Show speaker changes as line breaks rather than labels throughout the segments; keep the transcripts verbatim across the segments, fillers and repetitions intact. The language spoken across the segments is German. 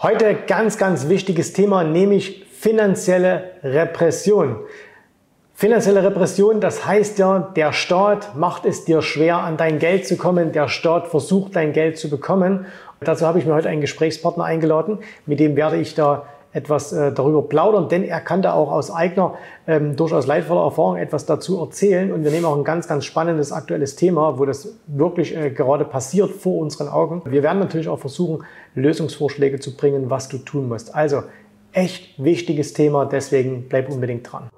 Heute ganz, ganz wichtiges Thema, nämlich finanzielle Repression. Finanzielle Repression, das heißt ja, der Staat macht es dir schwer, an dein Geld zu kommen. Der Staat versucht, dein Geld zu bekommen. Und dazu habe ich mir heute einen Gesprächspartner eingeladen, mit dem werde ich da etwas äh, darüber plaudern, denn er kann da auch aus eigener, ähm, durchaus leidvoller Erfahrung etwas dazu erzählen. Und wir nehmen auch ein ganz, ganz spannendes aktuelles Thema, wo das wirklich äh, gerade passiert vor unseren Augen. Wir werden natürlich auch versuchen, Lösungsvorschläge zu bringen, was du tun musst. Also echt wichtiges Thema, deswegen bleib unbedingt dran.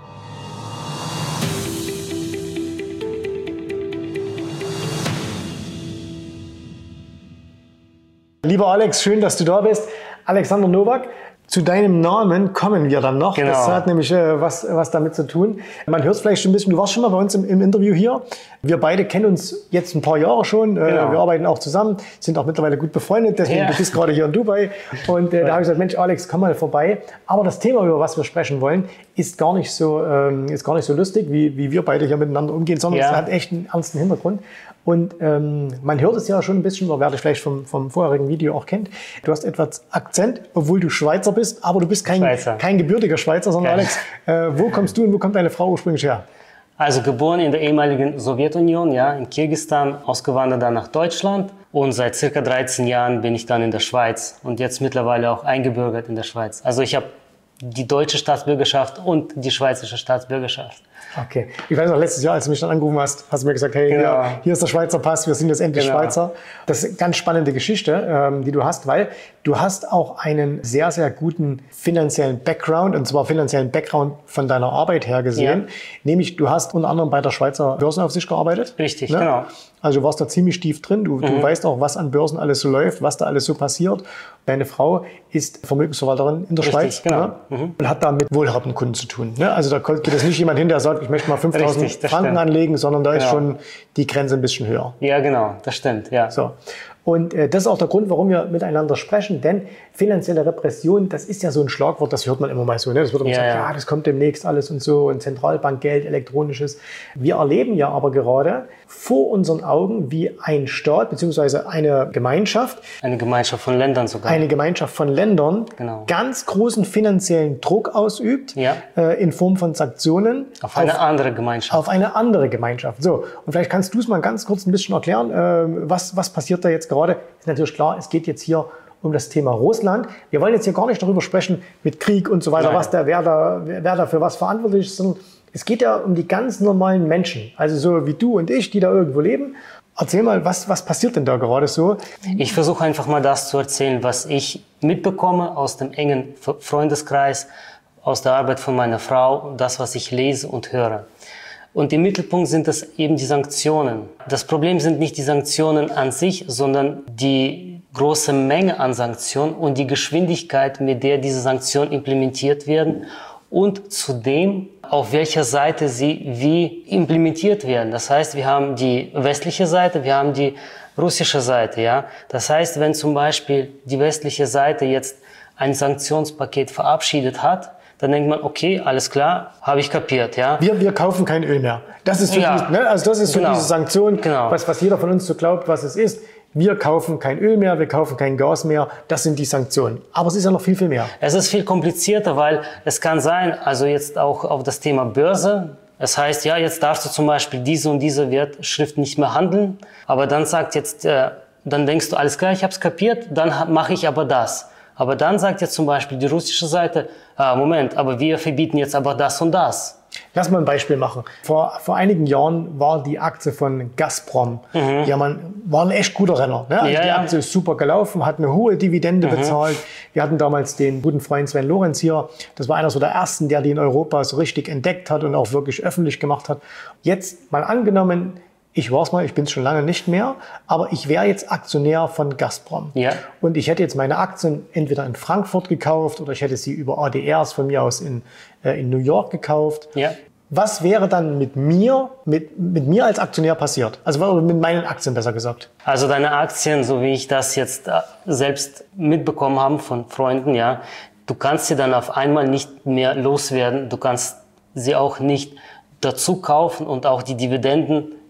Lieber Alex, schön, dass du da bist. Alexander Nowak. Zu deinem Namen kommen wir dann noch. Genau. Das hat nämlich äh, was, was damit zu tun. Man hört es vielleicht schon ein bisschen, du warst schon mal bei uns im, im Interview hier. Wir beide kennen uns jetzt ein paar Jahre schon. Genau. Äh, wir arbeiten auch zusammen, sind auch mittlerweile gut befreundet. Deswegen, ja. Du bist gerade hier in Dubai. Und äh, da habe ich gesagt, Mensch Alex, komm mal vorbei. Aber das Thema, über was wir sprechen wollen, ist gar nicht so, ähm, ist gar nicht so lustig, wie, wie wir beide hier miteinander umgehen, sondern ja. Es hat echt einen ernsten Hintergrund. Und ähm, man hört es ja schon ein bisschen, wer dich vielleicht vom, vom vorherigen Video auch kennt. Du hast etwas Akzent, obwohl du Schweizer bist, aber du bist kein, kein gebürtiger Schweizer, sondern okay. Alex, äh, wo kommst du und wo kommt deine Frau ursprünglich her?
Also geboren in der ehemaligen Sowjetunion, ja, in Kirgisistan, ausgewandert dann nach Deutschland und seit circa dreizehn Jahren bin ich dann in der Schweiz und jetzt mittlerweile auch eingebürgert in der Schweiz. Also ich habe die deutsche Staatsbürgerschaft und die schweizerische Staatsbürgerschaft.
Okay. Ich weiß noch, letztes Jahr, als du mich dann angerufen hast, hast du mir gesagt, hey, genau. hier, hier ist der Schweizer Pass, wir sind jetzt endlich genau. Schweizer. Das ist eine ganz spannende Geschichte, ähm, die du hast, weil du hast auch einen sehr, sehr guten finanziellen Background, und zwar finanziellen Background von deiner Arbeit her gesehen. Ja. Nämlich, du hast unter anderem bei der Schweizer Börsenaufsicht gearbeitet.
Richtig,
ne? Genau. Also du warst da ziemlich tief drin. Du, mhm. du weißt auch, was an Börsen alles so läuft, was da alles so passiert. Deine Frau ist Vermögensverwalterin in der Richtig, Schweiz
genau.
ne? mhm. und hat da mit wohlhabenden Kunden zu tun. Ne? Also da geht jetzt nicht jemand hin, der sagt, ich möchte mal fünftausend Franken stimmt. anlegen, sondern da genau. ist schon die Grenze ein bisschen höher.
Ja, genau, das stimmt. Ja.
So. Und äh, das ist auch der Grund, warum wir miteinander sprechen, denn finanzielle Repression, das ist ja so ein Schlagwort, das hört man immer mal so, ne? Das wird immer
ja,
gesagt,
ja.
ja, das kommt demnächst alles und so und Zentralbankgeld, elektronisches. Wir erleben ja aber gerade vor unseren Augen, wie ein Staat bzw. eine Gemeinschaft,
eine Gemeinschaft von Ländern sogar,
eine Gemeinschaft von Ländern
genau.
ganz großen finanziellen Druck ausübt
ja.
äh, in Form von Sanktionen
auf eine auf, andere Gemeinschaft.
Auf eine andere Gemeinschaft. So, und vielleicht kannst du es mal ganz kurz ein bisschen erklären, äh, was, was passiert da jetzt gerade? Gerade ist natürlich klar, es geht jetzt hier um das Thema Russland. Wir wollen jetzt hier gar nicht darüber sprechen mit Krieg und so weiter, was da, wer, da, wer da für was verantwortlich ist, sondern es geht ja um die ganz normalen Menschen, also so wie du und ich, die da irgendwo leben. Erzähl mal, was, was passiert denn da gerade so?
Ich versuche einfach mal das zu erzählen, was ich mitbekomme aus dem engen Freundeskreis, aus der Arbeit von meiner Frau, das, was ich lese und höre. Und im Mittelpunkt sind es eben die Sanktionen. Das Problem sind nicht die Sanktionen an sich, sondern die große Menge an Sanktionen und die Geschwindigkeit, mit der diese Sanktionen implementiert werden und zudem, auf welcher Seite sie wie implementiert werden. Das heißt, wir haben die westliche Seite, wir haben die russische Seite. Ja? Das heißt, wenn zum Beispiel die westliche Seite jetzt ein Sanktionspaket verabschiedet hat, dann denkt man, okay, alles klar, habe ich kapiert, ja.
Wir, wir kaufen kein Öl mehr. Das ist so, ja. die, ne? also das ist so genau. diese Sanktion,
genau.
was, was jeder von uns so glaubt, was es ist. Wir kaufen kein Öl mehr, wir kaufen kein Gas mehr. Das sind die Sanktionen. Aber es ist ja noch viel, viel mehr.
Es ist viel komplizierter, weil es kann sein, also jetzt auch auf das Thema Börse. Das heißt, ja, jetzt darfst du zum Beispiel diese und diese Wertschrift nicht mehr handeln. Aber dann sagt jetzt, äh, dann denkst du, alles klar, ich habe es kapiert, dann mache ich aber das. Aber dann sagt jetzt zum Beispiel die russische Seite, ah, Moment, aber wir verbieten jetzt aber das und das.
Lass mal ein Beispiel machen. Vor, vor einigen Jahren war die Aktie von Gazprom, mhm. ja, man war ein echt guter Renner. Ne? Also
ja,
die Aktie ist super gelaufen, hat eine hohe Dividende mhm. bezahlt. Wir hatten damals den guten Freund Sven Lorenz hier. Das war einer so der ersten, der die in Europa so richtig entdeckt hat und auch wirklich öffentlich gemacht hat. Jetzt mal angenommen, ich war's mal, ich bin's schon lange nicht mehr, aber ich wäre jetzt Aktionär von Gazprom.
Ja.
Und ich hätte jetzt meine Aktien entweder in Frankfurt gekauft oder ich hätte sie über A D Rs von mir aus in, äh, in New York gekauft.
Ja.
Was wäre dann mit mir, mit, mit mir als Aktionär passiert? Also mit meinen Aktien besser gesagt.
Also deine Aktien, so wie ich das jetzt selbst mitbekommen habe von Freunden, ja, du kannst sie dann auf einmal nicht mehr loswerden. Du kannst sie auch nicht dazu kaufen und auch die Dividenden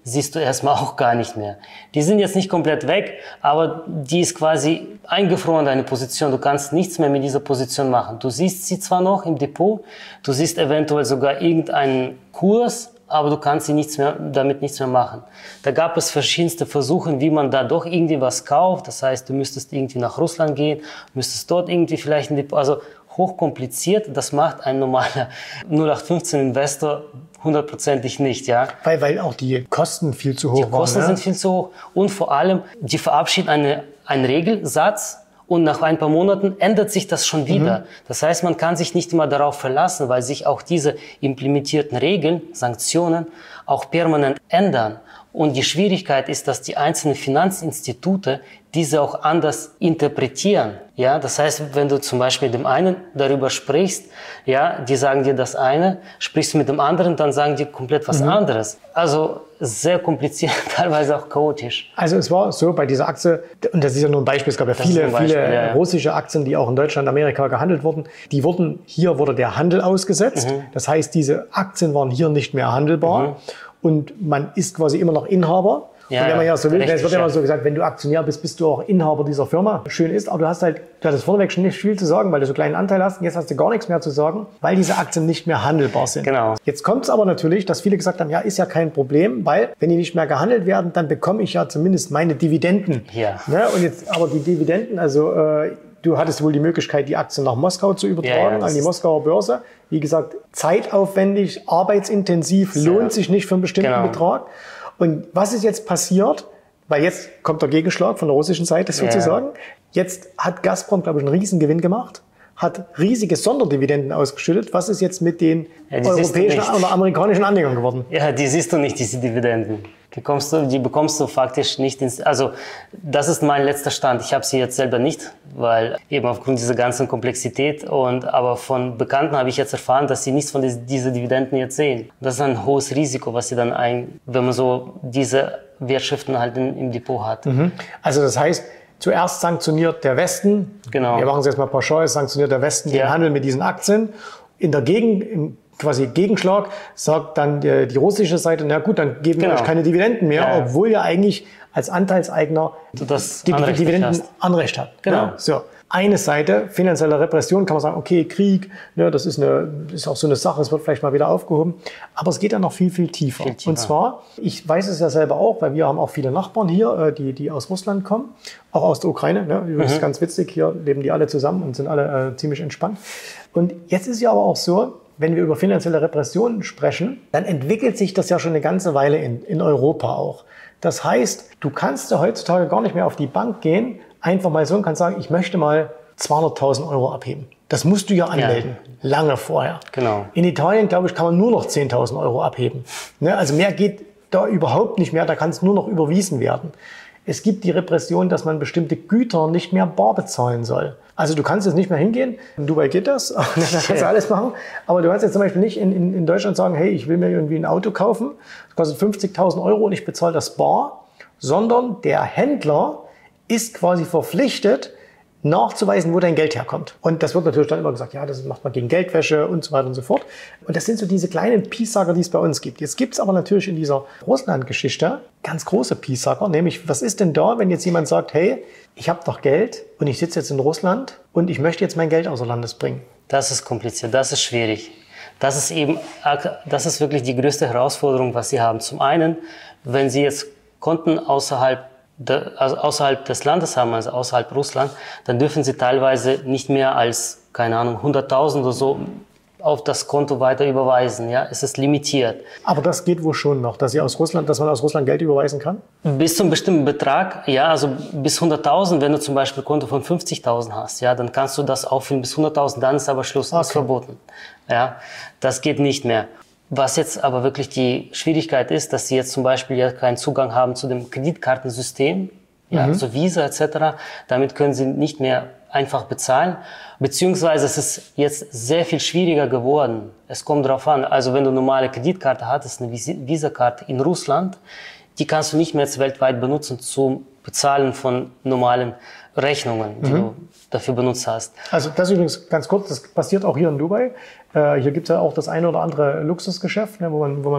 siehst du erstmal auch gar nicht mehr. Die sind jetzt nicht komplett weg, aber die ist quasi eingefroren, deine Position. Du kannst nichts mehr mit dieser Position machen. Du siehst sie zwar noch im Depot, du siehst eventuell sogar irgendeinen Kurs, aber du kannst sie nichts mehr, damit nichts mehr machen. Da gab es verschiedenste Versuche, wie man da doch irgendwie was kauft. Das heißt, du müsstest irgendwie nach Russland gehen, müsstest dort irgendwie vielleicht ein Depot, also hochkompliziert. Das macht ein normaler null acht fünfzehn Investor hundertprozentig nicht, ja.
Weil, weil auch die Kosten viel zu hoch waren.
Die Kosten
ne?
sind viel zu hoch und vor allem, die verabschieden eine, einen Regelsatz und nach ein paar Monaten ändert sich das schon wieder. Mhm. Das heißt, man kann sich nicht immer darauf verlassen, weil sich auch diese implementierten Regeln, Sanktionen auch permanent ändern. Und die Schwierigkeit ist, dass die einzelnen Finanzinstitute diese auch anders interpretieren. Ja, das heißt, wenn du zum Beispiel mit dem einen darüber sprichst, ja, die sagen dir das eine, sprichst du mit dem anderen, dann sagen die komplett was mhm. anderes. Also sehr kompliziert, teilweise auch chaotisch.
Also es war so bei dieser Aktie, und das ist ja nur ein Beispiel, es gab ja das viele, Beispiel, viele ja, ja. russische Aktien, die auch in Deutschland, Amerika gehandelt wurden. Die wurden, hier wurde der Handel ausgesetzt. Mhm. Das heißt, diese Aktien waren hier nicht mehr handelbar. Mhm. Und man ist quasi immer noch Inhaber. Ja, und wenn man ja so will, es wird ja immer so gesagt, wenn du Aktionär bist, bist du auch Inhaber dieser Firma. Schön ist, aber du hast halt, du hattest vorneweg schon nicht viel zu sagen, weil du so einen kleinen Anteil hast. Und jetzt hast du gar nichts mehr zu sagen, weil diese Aktien nicht mehr handelbar sind.
Genau.
Jetzt kommt es aber natürlich, dass viele gesagt haben, ja, ist ja kein Problem, weil wenn die nicht mehr gehandelt werden, dann bekomme ich ja zumindest meine Dividenden.
Ja.
Ne? Und jetzt aber die Dividenden, also äh, du hattest wohl die Möglichkeit, die Aktien nach Moskau zu übertragen, ja, ja, an die Moskauer Börse. Wie gesagt, zeitaufwendig, arbeitsintensiv, ja. lohnt sich nicht für einen bestimmten genau. Betrag. Und was ist jetzt passiert? Weil jetzt kommt der Gegenschlag von der russischen Seite sozusagen. Ja. Jetzt hat Gazprom, glaube ich, einen Riesengewinn gemacht, hat riesige Sonderdividenden ausgeschüttet. Was ist jetzt mit den ja, europäischen oder amerikanischen Anlegern geworden?
Ja, die siehst du nicht, diese Dividenden. Die, kommst du, die bekommst du faktisch nicht ins... Also das ist mein letzter Stand. Ich habe sie jetzt selber nicht, weil eben aufgrund dieser ganzen Komplexität. Und aber von Bekannten habe ich jetzt erfahren, dass sie nichts von diesen diese Dividenden jetzt sehen. Das ist ein hohes Risiko, was sie dann ein, wenn man so diese Wertschriften halt in, im Depot hat.
Mhm. Also das heißt, zuerst sanktioniert der Westen,
genau.
wir machen es jetzt mal pauschal, sanktioniert der Westen ja. den Handel mit diesen Aktien. In der Gegend, im quasi Gegenschlag, sagt dann die, die russische Seite, na gut, dann geben wir genau. euch keine Dividenden mehr, ja. obwohl ihr eigentlich als Anteilseigner
du das
die, die Dividendenanrecht habt.
Genau.
Ja, so. Eine Seite, finanzielle Repression, kann man sagen, okay, Krieg, ne, das ist, eine, ist auch so eine Sache, es wird vielleicht mal wieder aufgehoben. Aber es geht ja noch viel, viel tiefer. Viel tiefer. Und zwar, ich weiß es ja selber auch, weil wir haben auch viele Nachbarn hier, die, die aus Russland kommen, auch aus der Ukraine. Ne, das ist mhm. ganz witzig, hier leben die alle zusammen und sind alle äh, ziemlich entspannt. Und jetzt ist ja aber auch so, wenn wir über finanzielle Repressionen sprechen, dann entwickelt sich das ja schon eine ganze Weile in, in Europa auch. Das heißt, du kannst ja heutzutage gar nicht mehr auf die Bank gehen, einfach mal so und kannst sagen, ich möchte mal zweihunderttausend Euro abheben. Das musst du ja anmelden, ja. lange vorher.
Genau.
In Italien, glaube ich, kann man nur noch zehntausend Euro abheben. Ne? Also mehr geht da überhaupt nicht mehr, da kann es nur noch überwiesen werden. Es gibt die Repression, dass man bestimmte Güter nicht mehr bar bezahlen soll. Also du kannst jetzt nicht mehr hingehen, in Dubai geht das, da kannst du alles machen, aber du kannst jetzt zum Beispiel nicht in, in, in Deutschland sagen, hey, ich will mir irgendwie ein Auto kaufen, das kostet fünfzigtausend Euro und ich bezahle das bar, sondern der Händler ist quasi verpflichtet, nachzuweisen, wo dein Geld herkommt. Und das wird natürlich dann immer gesagt, ja, das macht man gegen Geldwäsche und so weiter und so fort. Und das sind so diese kleinen Piessacker, die es bei uns gibt. Jetzt gibt es aber natürlich in dieser Russland-Geschichte ganz große Piessacker, nämlich, was ist denn da, wenn jetzt jemand sagt, hey, ich habe doch Geld und ich sitze jetzt in Russland und ich möchte jetzt mein Geld außer Landes bringen. Das
ist kompliziert, das ist schwierig. Das ist eben, das ist wirklich die größte Herausforderung, was Sie haben. Zum einen, wenn Sie jetzt Konten außerhalb also außerhalb des Landes haben, also außerhalb Russland, dann dürfen sie teilweise nicht mehr als, keine Ahnung, hunderttausend oder so auf das Konto weiter überweisen. Ja, es ist limitiert.
Aber das geht wohl schon noch, dass, sie aus Russland, dass man aus Russland Geld überweisen kann?
Bis zu einem bestimmten Betrag, ja, also bis hunderttausend, wenn du zum Beispiel ein Konto von fünfzigtausend hast, ja, dann kannst du das auffüllen bis hunderttausend, dann ist aber Schluss, okay. ist verboten. Ja, das geht nicht mehr. Was jetzt aber wirklich die Schwierigkeit ist, dass sie jetzt zum Beispiel ja keinen Zugang haben zu dem Kreditkartensystem, ja, mhm. so Visa et cetera. Damit können sie nicht mehr einfach bezahlen. Beziehungsweise es ist jetzt sehr viel schwieriger geworden. Es kommt darauf an, also wenn du eine normale Kreditkarte hattest, eine Visa-Karte in Russland, die kannst du nicht mehr jetzt weltweit benutzen zum Bezahlen von normalen Rechnungen, die mhm. du dafür benutzt hast.
Also das übrigens ganz kurz, das passiert auch hier in Dubai. Äh, hier gibt es ja auch das eine oder andere Luxusgeschäft, ne, wo man, wo man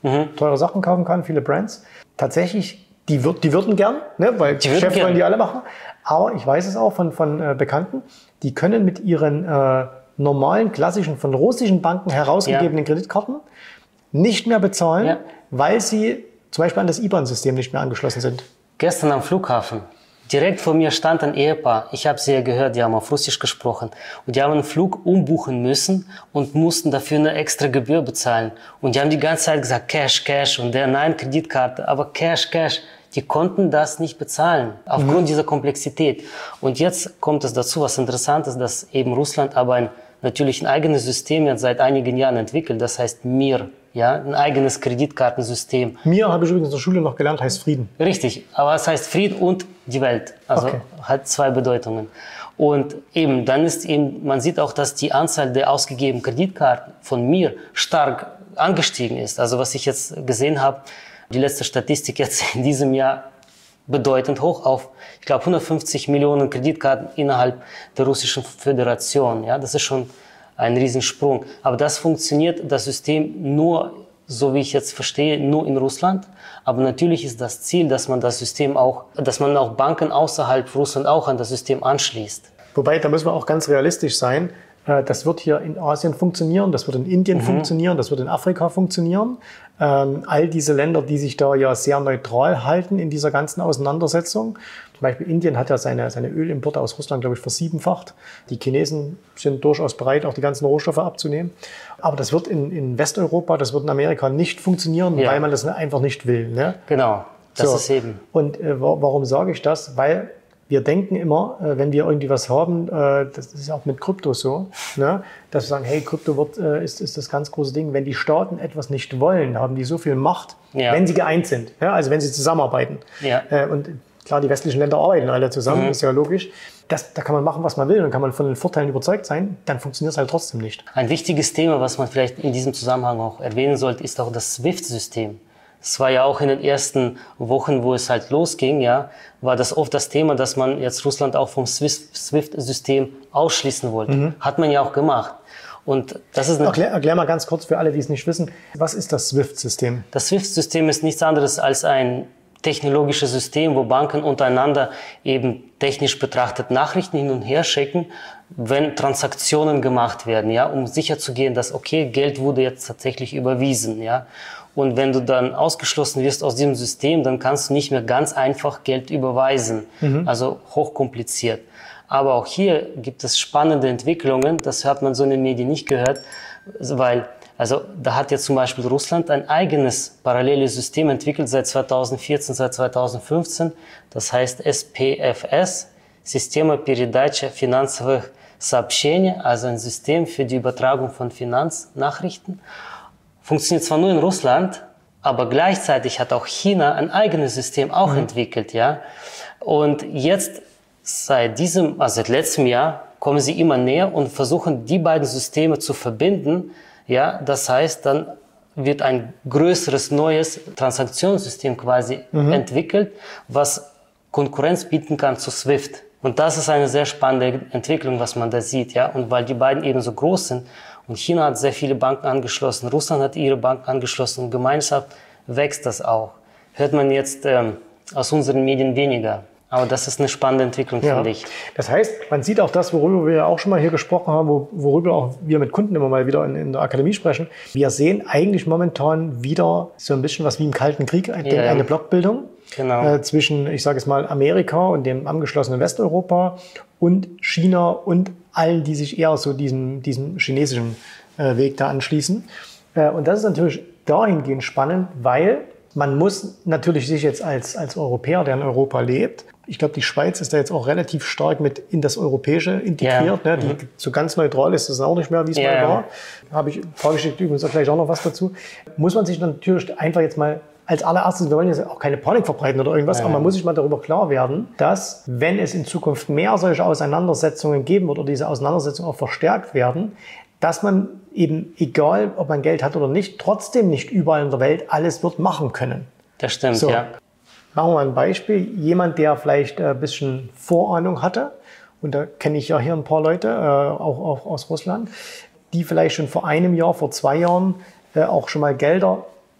mhm. teure Sachen kaufen kann, viele Brands. Tatsächlich, die, würd, die würden gern, ne, weil die Chef wollen die alle machen. Aber ich weiß es auch von, von äh, Bekannten, die können mit ihren äh, normalen, klassischen, von russischen Banken herausgegebenen ja. Kreditkarten nicht mehr bezahlen, ja. weil sie zum Beispiel an das I B A N-System nicht mehr angeschlossen sind.
Gestern am Flughafen, direkt vor mir stand ein Ehepaar. Ich habe sie ja gehört, die haben auf Russisch gesprochen. Und die haben einen Flug umbuchen müssen und mussten dafür eine extra Gebühr bezahlen. Und die haben die ganze Zeit gesagt, Cash, Cash. Und der, nein, Kreditkarte, aber Cash, Cash. Die konnten das nicht bezahlen, aufgrund mhm. dieser Komplexität. Und jetzt kommt es dazu, was interessant ist, dass eben Russland aber ein, natürlich ein eigenes System jetzt seit einigen Jahren entwickelt. Das heißt Mir. Ja, ein eigenes Kreditkartensystem.
Mir habe ich übrigens in der Schule noch gelernt, heißt Frieden.
Richtig, aber es heißt Frieden und die Welt. Also okay. hat zwei Bedeutungen. Und eben, dann ist eben, man sieht auch, dass die Anzahl der ausgegebenen Kreditkarten von Mir stark angestiegen ist. Also was ich jetzt gesehen habe, die letzte Statistik jetzt in diesem Jahr bedeutend hoch auf, ich glaube, hundertfünfzig Millionen Kreditkarten innerhalb der Russischen Föderation. Ja, das ist schon ein Riesensprung. Aber das funktioniert, das System nur, so wie ich jetzt verstehe, nur in Russland. Aber natürlich ist das Ziel, dass man das System auch, dass man auch Banken außerhalb Russland auch an das System anschließt.
Wobei, da müssen wir auch ganz realistisch sein. Das wird hier in Asien funktionieren, das wird in Indien mhm. funktionieren, das wird in Afrika funktionieren. Ähm, all diese Länder, die sich da ja sehr neutral halten in dieser ganzen Auseinandersetzung. Zum Beispiel Indien hat ja seine, seine Ölimporte aus Russland, glaube ich, versiebenfacht. Die Chinesen sind durchaus bereit, auch die ganzen Rohstoffe abzunehmen. Aber das wird in, in Westeuropa, das wird in Amerika nicht funktionieren, ja. weil man das einfach nicht will. Ne?
Genau, das so. ist eben.
Und äh, warum sage ich das? Weil wir denken immer, wenn wir irgendwie was haben, das ist auch mit Krypto so, ne, dass wir sagen, hey, Krypto wird, ist, ist das ganz große Ding. Wenn die Staaten etwas nicht wollen, haben die so viel Macht, ja. wenn sie geeint sind, ja, also wenn sie zusammenarbeiten. Ja. Und klar, die westlichen Länder arbeiten alle zusammen, mhm. ist ja logisch. Das, da kann man machen, was man will und kann man von den Vorteilen überzeugt sein, dann funktioniert es halt trotzdem nicht.
Ein wichtiges Thema, was man vielleicht in diesem Zusammenhang auch erwähnen sollte, ist auch das SWIFT-System. Es war ja auch in den ersten Wochen, wo es halt losging, ja, war das oft das Thema, dass man jetzt Russland auch vom SWIFT-System ausschließen wollte. Mhm. Hat man ja auch gemacht. Und das ist
erklär, erklär mal ganz kurz für alle, die es nicht wissen, was ist das SWIFT-System?
Das SWIFT-System ist nichts anderes als ein technologisches System, wo Banken untereinander eben technisch betrachtet Nachrichten hin und her schicken, wenn Transaktionen gemacht werden, ja, um sicherzugehen, dass okay, Geld wurde jetzt tatsächlich überwiesen, ja. Und wenn du dann ausgeschlossen wirst aus diesem System, dann kannst du nicht mehr ganz einfach Geld überweisen. Mhm. Also hochkompliziert. Aber auch hier gibt es spannende Entwicklungen. Das hat man so in den Medien nicht gehört, weil also da hat jetzt zum Beispiel Russland ein eigenes paralleles System entwickelt seit zweitausendvierzehn, seit zweitausendfünfzehn. Das heißt S P F S, Система передачи финансовых сообщений, also ein System für die Übertragung von Finanznachrichten. Funktioniert zwar nur in Russland, aber gleichzeitig hat auch China ein eigenes System auch mhm. entwickelt, ja. Und jetzt seit diesem, also seit letztem Jahr kommen sie immer näher und versuchen die beiden Systeme zu verbinden, ja. Das heißt, dann wird ein größeres neues Transaktionssystem quasi mhm. entwickelt, was Konkurrenz bieten kann zu SWIFT. Und das ist eine sehr spannende Entwicklung, was man da sieht, ja. Und weil die beiden eben so groß sind, und China hat sehr viele Banken angeschlossen, Russland hat ihre Banken angeschlossen und gemeinsam wächst das auch. Hört man jetzt ähm, aus unseren Medien weniger. Aber das ist eine spannende Entwicklung, ja. finde ich.
Das heißt, man sieht auch das, worüber wir ja auch schon mal hier gesprochen haben, wo, worüber auch wir mit Kunden immer mal wieder in, in der Akademie sprechen. Wir sehen eigentlich momentan wieder so ein bisschen was wie im Kalten Krieg, ja, eine ja. Blockbildung. Genau. Äh, zwischen, ich sage es mal, Amerika und dem angeschlossenen Westeuropa und China und allen, die sich eher so diesem, diesem chinesischen äh, Weg da anschließen. Äh, und das ist natürlich dahingehend spannend, weil man muss natürlich sich jetzt als, als Europäer, der in Europa lebt, ich glaube, die Schweiz ist da jetzt auch relativ stark mit in das Europäische integriert. Ja. Ne? Die, mhm. So ganz neutral ist das auch nicht mehr, wie es ja, mal war. Habe ich vorgeschickt übrigens auch gleich auch noch was dazu. Muss man sich natürlich einfach jetzt mal als allererstes, wir wollen jetzt auch keine Panik verbreiten oder irgendwas, ja. aber man muss sich mal darüber klar werden, dass, wenn es in Zukunft mehr solche Auseinandersetzungen geben wird oder diese Auseinandersetzungen auch verstärkt werden, dass man eben, egal ob man Geld hat oder nicht, trotzdem nicht überall in der Welt alles wird machen können.
Das stimmt,
so.
ja.
Machen wir mal ein Beispiel. Jemand, der vielleicht ein bisschen Vorahnung hatte, und da kenne ich ja hier ein paar Leute, auch, auch aus Russland, die vielleicht schon vor einem Jahr, vor zwei Jahren auch schon mal Gelder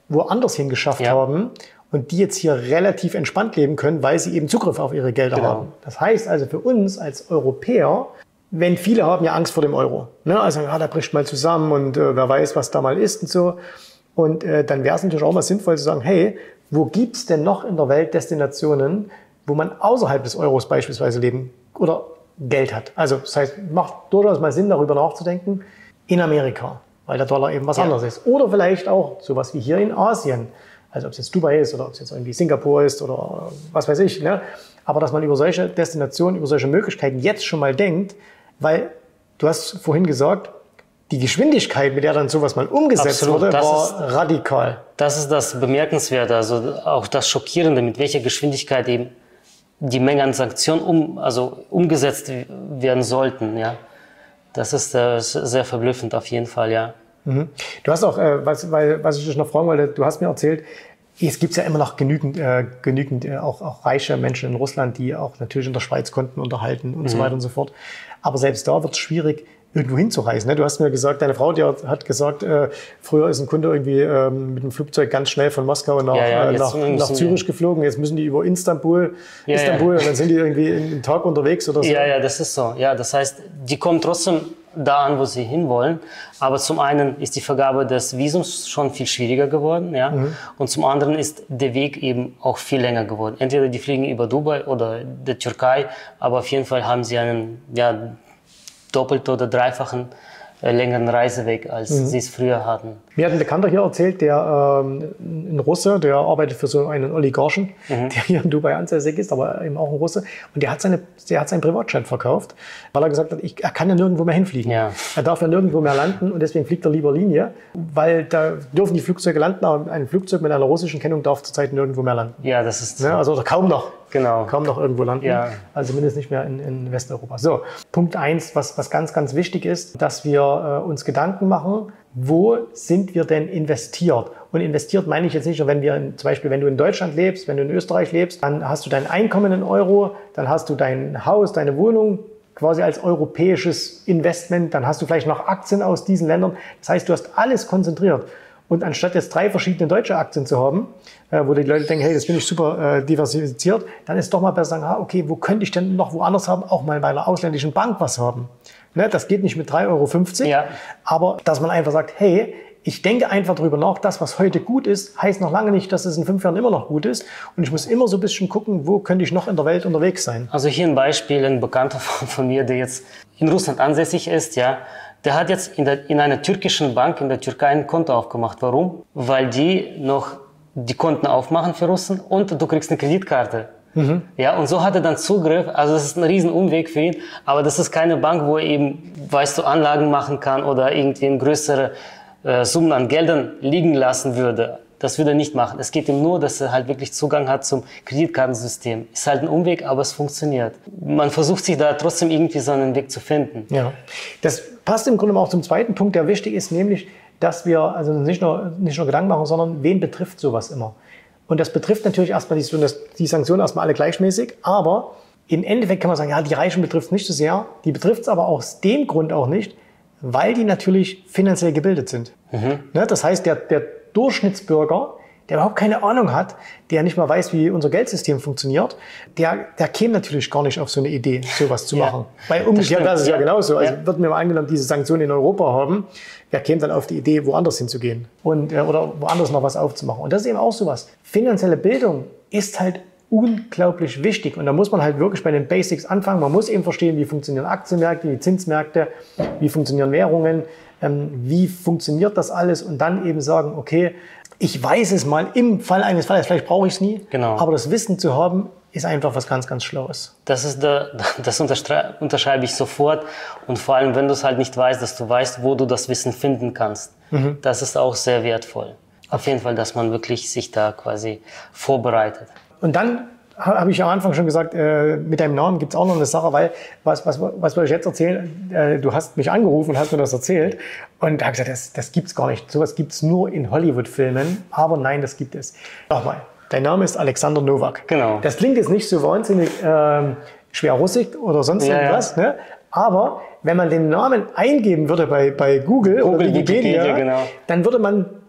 woanders hin geschafft ja. haben und die jetzt hier relativ entspannt leben können, weil sie eben Zugriff auf ihre Gelder genau. haben. Das heißt also für uns als Europäer, wenn viele haben ja Angst vor dem Euro. Ne? Also ja, der bricht mal zusammen und äh, wer weiß, was da mal ist und so. Und äh, dann wäre es natürlich auch mal sinnvoll zu sagen, hey, wo gibt es denn noch in der Welt Destinationen, wo man außerhalb des Euros beispielsweise leben oder Geld hat? Also das heißt, macht durchaus mal Sinn, darüber nachzudenken, in Amerika, weil der Dollar eben was ja. anderes ist. Oder vielleicht auch sowas wie hier in Asien. Also ob es jetzt Dubai ist oder ob es jetzt irgendwie Singapur ist oder was weiß ich. Ne? Aber dass man über solche Destinationen, über solche Möglichkeiten jetzt schon mal denkt, weil du hast vorhin gesagt, die Geschwindigkeit, mit der dann sowas mal umgesetzt Absolut. wurde, das war ist, radikal.
Das ist das Bemerkenswerte, also auch das Schockierende, mit welcher Geschwindigkeit eben die Menge an Sanktionen um, also umgesetzt werden sollten. Ja. Das ist äh, sehr verblüffend auf jeden Fall, ja.
Mhm. Du hast auch, äh, was, weil, was ich dich noch fragen wollte, du hast mir erzählt, es gibt ja immer noch genügend, äh, genügend äh, auch, auch reiche Menschen in Russland, die auch natürlich in der Schweiz Konten unterhalten und mhm. so weiter und so fort. Aber selbst da wird es schwierig, irgendwo hinzureisen. Ne? Du hast mir gesagt, deine Frau die hat gesagt, äh, früher ist ein Kunde irgendwie ähm, mit dem Flugzeug ganz schnell von Moskau nach, ja, ja, äh, nach, nach Zürich geflogen. Jetzt müssen die über Istanbul, ja, Istanbul ja. und dann sind die irgendwie einen Tag unterwegs oder so.
Ja, ja, das ist so. Ja, das heißt, die kommen trotzdem da an, wo sie hinwollen. Aber zum einen ist die Vergabe des Visums schon viel schwieriger geworden, ja. Mhm. Und zum anderen ist der Weg eben auch viel länger geworden. Entweder die fliegen über Dubai oder der Türkei, aber auf jeden Fall haben sie einen, ja, doppelt oder dreifachen äh, längeren Reiseweg, als mhm. sie es früher hatten.
Mir hat ein Bekannter hier erzählt, der ähm, ein Russe, der arbeitet für so einen Oligarchen, mhm. der hier in Dubai ansässig ist, aber eben auch ein Russe. Und der hat seine, der hat seinen Privatjet verkauft, weil er gesagt hat, ich, er kann ja nirgendwo mehr hinfliegen. Ja. Er darf ja nirgendwo mehr landen und deswegen fliegt er lieber Linie, weil da dürfen die Flugzeuge landen, aber ein Flugzeug mit einer russischen Kennung darf zurzeit nirgendwo mehr landen.
Ja, das ist
ne? Also kaum noch.
Genau.
Kaum noch irgendwo landen.
Ja.
Also zumindest nicht mehr in, in Westeuropa. So, Punkt eins, was, was ganz, ganz wichtig ist, dass wir äh, uns Gedanken machen, wo sind wir denn investiert? Und investiert meine ich jetzt nicht nur, wenn wir in, zum Beispiel, wenn du in Deutschland lebst, wenn du in Österreich lebst, dann hast du dein Einkommen in Euro, dann hast du dein Haus, deine Wohnung quasi als europäisches Investment, dann hast du vielleicht noch Aktien aus diesen Ländern. Das heißt, du hast alles konzentriert. Und anstatt jetzt drei verschiedene deutsche Aktien zu haben, äh, wo die Leute denken, hey, das bin ich super äh, diversifiziert, dann ist doch mal besser sagen, ah, okay, wo könnte ich denn noch woanders haben, auch mal bei einer ausländischen Bank was haben. Ne, das geht nicht mit drei Euro fünfzig, ja. aber dass man einfach sagt, hey, ich denke einfach darüber nach, das, was heute gut ist, heißt noch lange nicht, dass es in fünf Jahren immer noch gut ist. Und ich muss immer so ein bisschen gucken, wo könnte ich noch in der Welt unterwegs sein.
Also hier ein Beispiel, ein Bekannter von, von mir, der jetzt in Russland ansässig ist, ja, der hat jetzt in, der, in einer türkischen Bank in der Türkei ein Konto aufgemacht. Warum? Weil die noch die Konten aufmachen für Russen und du kriegst eine Kreditkarte. Mhm. Ja, und so hat er dann Zugriff. Also das ist ein riesen Umweg für ihn. Aber das ist keine Bank, wo er eben, weißt du, Anlagen machen kann oder irgendwie eine größere äh, Summen an Geldern liegen lassen würde. Das würde er nicht machen. Es geht ihm nur, dass er halt wirklich Zugang hat zum Kreditkartensystem. Ist halt ein Umweg, aber es funktioniert. Man versucht sich da trotzdem irgendwie so einen Weg zu finden.
Ja, das passt im Grunde auch zum zweiten Punkt, der wichtig ist, nämlich, dass wir also nicht nur, nicht nur Gedanken machen, sondern wen betrifft sowas immer? Und das betrifft natürlich erstmal die, die Sanktionen erstmal alle gleichmäßig, aber im Endeffekt kann man sagen, ja, die Reichen betrifft es nicht so sehr. Die betrifft es aber aus dem Grund auch nicht, weil die natürlich finanziell gebildet sind. Mhm. Ne, das heißt, der, der Durchschnittsbürger, der überhaupt keine Ahnung hat, der nicht mal weiß, wie unser Geldsystem funktioniert, der, der käme natürlich gar nicht auf so eine Idee, sowas zu machen. Ja, weil umgekehrt wäre es ja genauso. Also ja. Würden wir mal angenommen diese Sanktionen in Europa haben, wer käme dann auf die Idee, woanders hinzugehen und, äh, oder woanders noch was aufzumachen. Und das ist eben auch sowas. Finanzielle Bildung ist halt unglaublich wichtig. Und da muss man halt wirklich bei den Basics anfangen. Man muss eben verstehen, wie funktionieren Aktienmärkte, wie Zinsmärkte, wie funktionieren Währungen, ähm, wie funktioniert das alles und dann eben sagen, okay, ich weiß es mal im Fall eines Falles, vielleicht brauche ich es nie,
genau.
aber das Wissen zu haben, ist einfach was ganz, ganz Schlaues.
Das ist der, das unterschreibe ich sofort. Und vor allem, wenn du es halt nicht weißt, dass du weißt, wo du das Wissen finden kannst. Mhm. Das ist auch sehr wertvoll. Auf jeden Fall, dass man wirklich sich da quasi vorbereitet.
Und dann habe ich am Anfang schon gesagt, äh, mit deinem Namen gibt es auch noch eine Sache, weil, was, was, was wollte ich jetzt erzählen? Äh, du hast mich angerufen und hast mir das erzählt und habe gesagt, das, das gibt es gar nicht. Sowas gibt es nur in Hollywood-Filmen, aber nein, das gibt es. Nochmal, dein Name ist Alexander Nowak.
Genau.
Das klingt jetzt nicht so wahnsinnig äh, schwer russisch oder sonst ja, irgendwas, ja. Ne? Aber wenn man den Namen eingeben würde bei, bei Google, Google oder Wikipedia, Wikipedia genau. dann würde man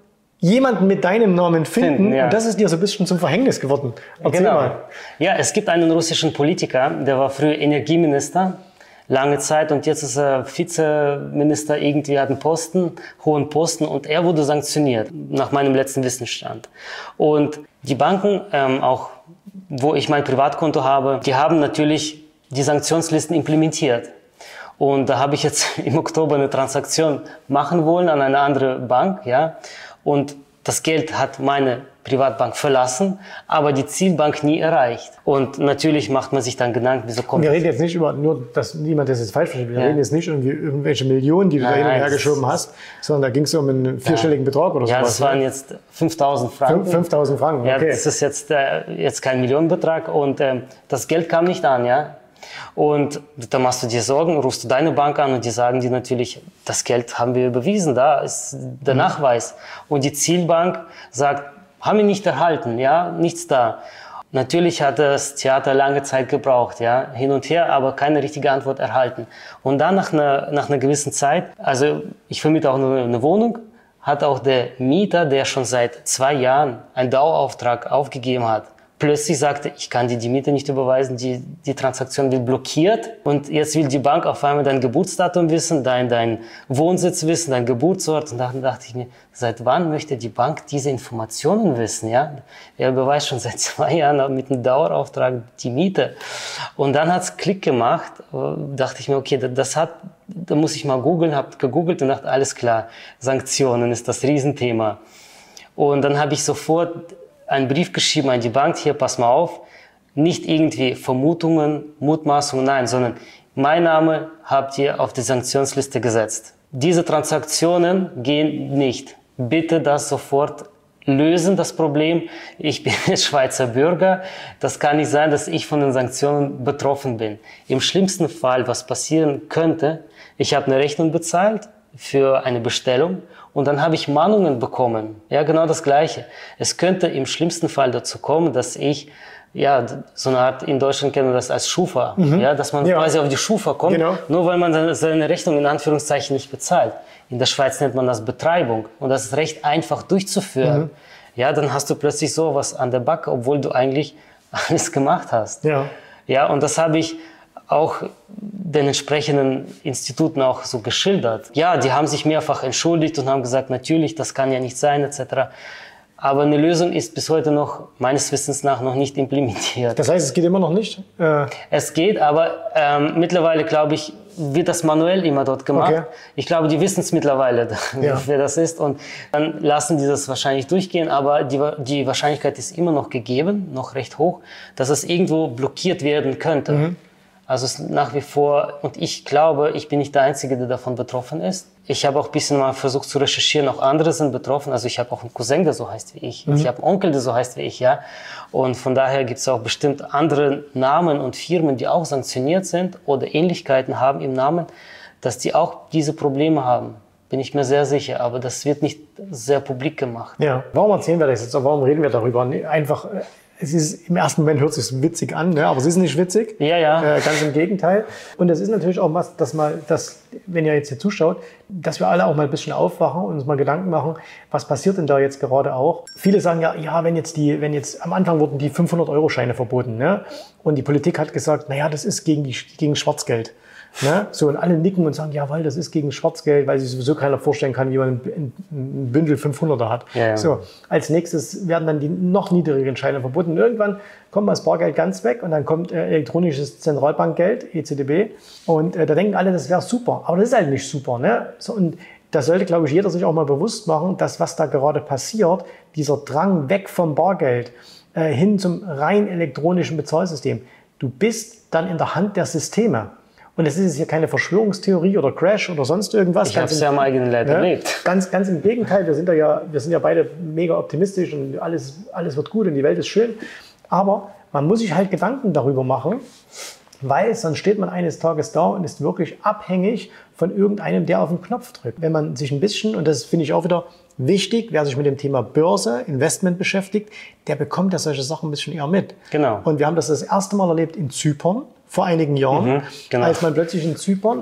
jemanden mit deinem Namen finden,
Finden, ja.
und das ist dir so ein bisschen zum Verhängnis geworden. Erzähl
Genau.
mal.
Ja, es gibt einen russischen Politiker, der war früher Energieminister, lange Zeit, und jetzt ist er Vizeminister, irgendwie hat einen Posten, hohen Posten, und er wurde sanktioniert, nach meinem letzten Wissensstand. Und die Banken, ähm, auch wo ich mein Privatkonto habe, die haben natürlich die Sanktionslisten implementiert. Und da habe ich jetzt im Oktober eine Transaktion machen wollen an eine andere Bank, ja. Und das Geld hat meine Privatbank verlassen, aber die Zielbank nie erreicht. Und natürlich macht man sich dann Gedanken, wieso kommt
Wir
das?
reden jetzt nicht über, nur, dass niemand das jetzt falsch versteht, wir
Ja.
reden jetzt nicht irgendwie irgendwelche Millionen, die du
Nein,
da hin und
nein,
her
das
geschoben
ist-
hast, sondern da ging es um einen vierstelligen Betrag oder
Ja,
sowas.
das waren jetzt fünftausend Franken.
fünftausend Franken,
Ja,
okay.
das ist jetzt, äh, jetzt kein Millionenbetrag, und ähm, das Geld kam nicht an, ja. Und da machst du dir Sorgen, rufst du deine Bank an, und die sagen dir natürlich, das Geld haben wir überwiesen, da ist der Nachweis. Und die Zielbank sagt, haben wir nicht erhalten, ja, nichts da. Natürlich hat das Theater lange Zeit gebraucht, ja, hin und her, aber keine richtige Antwort erhalten. Und dann nach einer, nach einer gewissen Zeit, also ich vermiete auch eine, eine Wohnung, hat auch der Mieter, der schon seit zwei Jahren einen Dauerauftrag aufgegeben hat, plötzlich sagte, ich kann dir die Miete nicht überweisen, die, die Transaktion wird blockiert, und jetzt will die Bank auf einmal dein Geburtsdatum wissen, dein, dein Wohnsitz wissen, dein Geburtsort, und dann dachte ich mir, seit wann möchte die Bank diese Informationen wissen, ja? Er überweist schon seit zwei Jahren mit einem Dauerauftrag die Miete. Und dann hat's Klick gemacht, dachte ich mir, okay, das hat, da muss ich mal googeln, hab gegoogelt und dachte, alles klar, Sanktionen ist das Riesenthema. Und dann habe ich sofort einen Brief geschrieben an die Bank, hier, pass mal auf, nicht irgendwie Vermutungen, Mutmaßungen, nein, sondern mein Name habt ihr auf die Sanktionsliste gesetzt. Diese Transaktionen gehen nicht. Bitte das sofort lösen, das Problem. Ich bin Schweizer Bürger. Das kann nicht sein, dass ich von den Sanktionen betroffen bin. Im schlimmsten Fall, was passieren könnte, ich habe eine Rechnung bezahlt für eine Bestellung, und dann habe ich Mahnungen bekommen. Ja, genau das Gleiche. Es könnte im schlimmsten Fall dazu kommen, dass ich, ja, so eine Art, in Deutschland kennen wir das als Schufa, mhm. ja, dass man ja. quasi auf die Schufa kommt, genau. nur weil man seine Rechnung in Anführungszeichen nicht bezahlt. In der Schweiz nennt man das Betreibung, und das ist recht einfach durchzuführen. Mhm. Ja, dann hast du plötzlich sowas an der Backe, obwohl du eigentlich alles gemacht hast. Ja, ja, und das habe ich auch den entsprechenden Instituten auch so geschildert. Ja, die haben sich mehrfach entschuldigt und haben gesagt, natürlich, das kann ja nicht sein, et cetera. Aber eine Lösung ist bis heute noch, meines Wissens nach, noch nicht implementiert.
Das heißt, es geht immer noch nicht?
Äh es geht, aber ähm, mittlerweile, glaube ich, wird das manuell immer dort gemacht. Okay. Ich glaube, die wissen es mittlerweile, ja. wer das ist. Und dann lassen die das wahrscheinlich durchgehen. Aber die, die Wahrscheinlichkeit ist immer noch gegeben, noch recht hoch, dass es irgendwo blockiert werden könnte. Mhm. Also es ist nach wie vor, und ich glaube, ich bin nicht der Einzige, der davon betroffen ist. Ich habe auch ein bisschen mal versucht zu recherchieren, auch andere sind betroffen. Also ich habe auch einen Cousin, der so heißt wie ich. Mhm. Ich habe einen Onkel, der so heißt wie ich, ja. Und von daher gibt es auch bestimmt andere Namen und Firmen, die auch sanktioniert sind oder Ähnlichkeiten haben im Namen, dass die auch diese Probleme haben. Bin ich mir sehr sicher, aber das wird nicht sehr publik gemacht.
Ja, warum erzählen wir das jetzt? Warum reden wir darüber? Einfach... Es ist, im ersten Moment hört es sich witzig an, ne? Aber es ist nicht witzig.
Ja, ja.
Äh, ganz im Gegenteil. Und es ist natürlich auch was, dass mal, dass, wenn ihr jetzt hier zuschaut, dass wir alle auch mal ein bisschen aufwachen und uns mal Gedanken machen, was passiert denn da jetzt gerade auch? Viele sagen ja, ja, wenn jetzt die, wenn jetzt, am Anfang wurden die fünfhundert-Euro-Scheine verboten, ne? Und die Politik hat gesagt, naja, das ist gegen die, gegen Schwarzgeld. Ne? So, und alle nicken und sagen, jawohl, das ist gegen Schwarzgeld, weil sich sowieso keiner vorstellen kann, wie man ein, ein Bündel fünfhunderter hat. Ja, ja. So, als nächstes werden dann die noch niedrigeren Scheine verboten. Und irgendwann kommt das Bargeld ganz weg und dann kommt äh, elektronisches Zentralbankgeld, E Z B. Und äh, da denken alle, das wäre super. Aber das ist halt nicht super. Ne? So, und da sollte, glaube ich, jeder sich auch mal bewusst machen, dass was da gerade passiert, dieser Drang weg vom Bargeld äh, hin zum rein elektronischen Bezahlsystem. Du bist dann in der Hand der Systeme. Und es ist jetzt hier keine Verschwörungstheorie oder Crash oder sonst irgendwas.
Ich habe es ja im eigenen Leib
ne?
erlebt.
Ganz, ganz im Gegenteil. Wir sind, da ja, wir sind ja beide mega optimistisch und alles, alles wird gut und die Welt ist schön. Aber man muss sich halt Gedanken darüber machen, weil sonst steht man eines Tages da und ist wirklich abhängig von irgendeinem, der auf den Knopf drückt. Wenn man sich ein bisschen, und das finde ich auch wieder wichtig, wer sich mit dem Thema Börse, Investment beschäftigt, der bekommt ja solche Sachen ein bisschen eher mit.
Genau.
Und wir haben das das erste Mal erlebt in Zypern. Vor einigen Jahren, mhm, genau. als man plötzlich in Zypern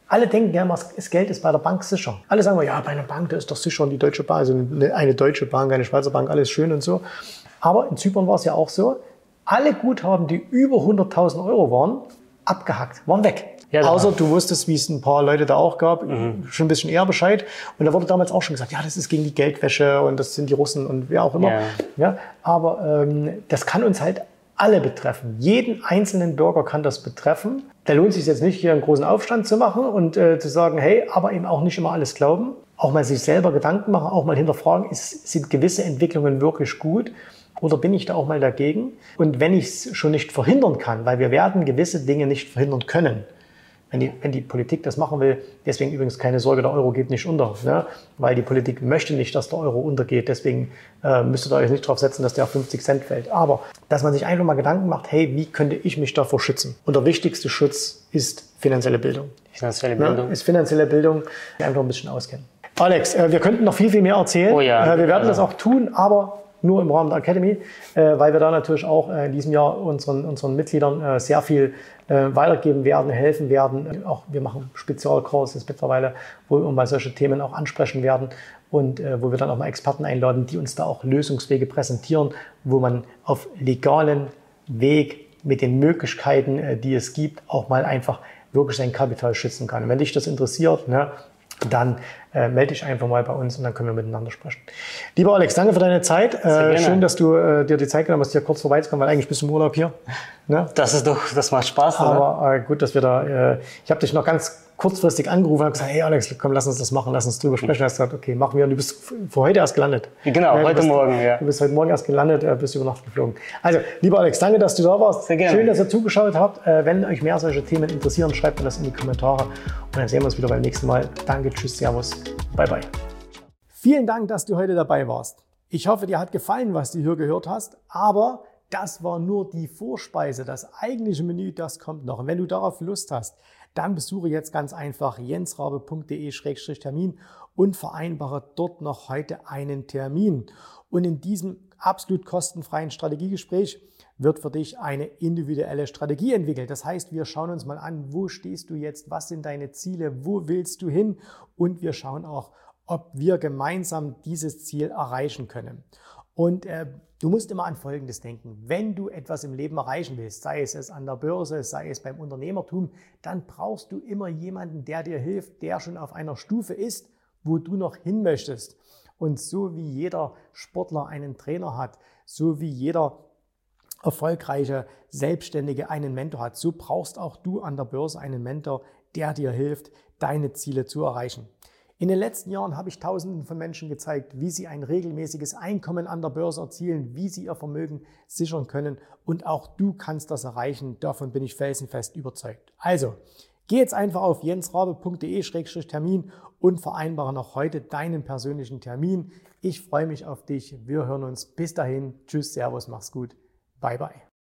Alle denken ja immer, das Geld ist bei der Bank sicher. Alle sagen, ja, bei einer Bank, da ist doch sicher und die Deutsche Bank, also eine, eine deutsche Bank, eine Schweizer Bank, alles schön und so. Aber in Zypern war es ja auch so, alle Guthaben, die über hunderttausend Euro waren, abgehackt, waren weg. Ja, außer du wusstest, wie es ein paar Leute da auch gab, mhm. schon ein bisschen eher Bescheid. Und da wurde damals auch schon gesagt, ja, das ist gegen die Geldwäsche und das sind die Russen und wer auch immer. Ja. Ja, aber ähm, das kann uns halt alle betreffen. Jeden einzelnen Bürger kann das betreffen. Da lohnt es sich jetzt nicht, hier einen großen Aufstand zu machen und äh, zu sagen, hey, aber eben auch nicht immer alles glauben. Auch mal sich selber Gedanken machen, auch mal hinterfragen, ist, sind gewisse Entwicklungen wirklich gut? Oder bin ich da auch mal dagegen? Und wenn ich es schon nicht verhindern kann, weil wir werden gewisse Dinge nicht verhindern können, wenn die, wenn die Politik das machen will, deswegen übrigens keine Sorge, der Euro geht nicht unter, ne? Weil die Politik möchte nicht, dass der Euro untergeht, deswegen äh, müsstet ihr euch nicht darauf setzen, dass der auf fünfzig Cent fällt. Aber dass man sich einfach mal Gedanken macht, hey, wie könnte ich mich davor schützen? Und der wichtigste Schutz ist finanzielle Bildung.
Finanzielle Bildung.
Ne? Ist finanzielle Bildung, einfach ein bisschen auskennen. Alex, äh, wir könnten noch viel, viel mehr erzählen.
Oh ja,
äh, wir werden
ja.
das auch tun, aber nur im Rahmen der Academy, äh, weil wir da natürlich auch äh, in diesem Jahr unseren, unseren Mitgliedern äh, sehr viel äh, weitergeben werden, helfen werden. Auch wir machen Spezialkurses mittlerweile, wo wir mal solche Themen auch ansprechen werden und äh, wo wir dann auch mal Experten einladen, die uns da auch Lösungswege präsentieren, wo man auf legalen Weg mit den Möglichkeiten, äh, die es gibt, auch mal einfach wirklich sein Kapital schützen kann. Und wenn dich das interessiert, ne, dann äh, melde dich einfach mal bei uns und dann können wir miteinander sprechen. Lieber Alex, danke für deine Zeit. Äh, schön, dass du äh, dir die Zeit genommen hast, hier kurz vorbeizukommen, weil eigentlich bist du im Urlaub hier. Ne?
Das ist doch, das macht Spaß.
Aber äh, gut, dass wir da, äh, ich habe dich noch ganz kurzfristig angerufen und gesagt, hey Alex, komm, lass uns das machen, lass uns drüber sprechen. Du hast gesagt, okay, machen wir. Und du bist für heute erst gelandet.
Genau,
ja,
heute
bist,
Morgen, ja.
Du bist heute Morgen erst gelandet, äh, bist über Nacht geflogen. Also, lieber Alex, danke, dass du da warst.
Sehr gerne.
Schön, dass ihr zugeschaut habt. Äh, wenn euch mehr solche Themen interessieren, schreibt mir das in die Kommentare. Und dann sehen wir uns wieder beim nächsten Mal. Danke, tschüss, servus, bye, bye. Vielen Dank, dass du heute dabei warst. Ich hoffe, dir hat gefallen, was du hier gehört hast, aber das war nur die Vorspeise. Das eigentliche Menü, das kommt noch. Und wenn du darauf Lust hast, dann besuche jetzt ganz einfach jensrabe punkt de Schrägstrich Termin und vereinbare dort noch heute einen Termin. Und in diesem absolut kostenfreien Strategiegespräch wird für dich eine individuelle Strategie entwickelt. Das heißt, wir schauen uns mal an, wo stehst du jetzt, was sind deine Ziele, wo willst du hin und wir schauen auch, ob wir gemeinsam dieses Ziel erreichen können. Und äh, du musst immer an Folgendes denken. Wenn du etwas im Leben erreichen willst, sei es, es an der Börse, sei es beim Unternehmertum, dann brauchst du immer jemanden, der dir hilft, der schon auf einer Stufe ist, wo du noch hin möchtest. Und so wie jeder Sportler einen Trainer hat, so wie jeder erfolgreiche Selbstständige einen Mentor hat, so brauchst auch du an der Börse einen Mentor, der dir hilft, deine Ziele zu erreichen. In den letzten Jahren habe ich Tausenden von Menschen gezeigt, wie sie ein regelmäßiges Einkommen an der Börse erzielen, wie sie ihr Vermögen sichern können und auch du kannst das erreichen. Davon bin ich felsenfest überzeugt. Also, geh jetzt einfach auf jensrabe punkt de Schrägstrich Termin und vereinbare noch heute deinen persönlichen Termin. Ich freue mich auf dich. Wir hören uns. Bis dahin. Tschüss, Servus, mach's gut. Bye, bye.